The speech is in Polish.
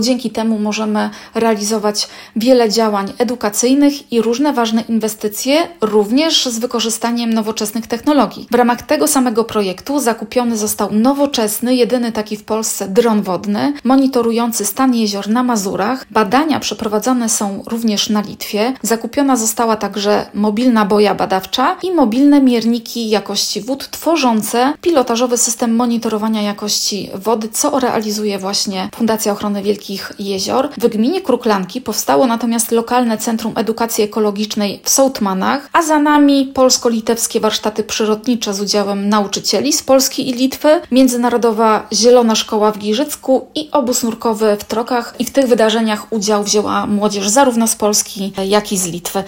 Dzięki temu możemy realizować wiele działań edukacyjnych i różne ważne inwestycje, również z wykorzystaniem nowoczesnych technologii. W ramach tego samego projektu zakupiony został nowoczesny, jedyny taki w Polsce dron wodny, monitorujący stan jezior na Mazurach. Badania przeprowadzone są również na Litwie. Zakupiona została także mobilna boja badawcza i mobilne mierniki jakości wód tworzące pilotażowy system monitorowania jakości wody, co realizuje właśnie Fundacja Ochrony Wielkich Jezior. W gminie Kruklanki powstało natomiast lokalne Centrum Edukacji Ekologicznej w Sołtmanach, a za nami polsko-litewskie warsztaty przyrodnicze z udziałem nauczycieli z Polski i Litwy, Międzynarodowa Zielona Szkoła w Giżycku i obóz nurkowy w Trokach. I w tych wydarzeniach udział wzięła młodzież zarówno z Polski, jak i z Litwy.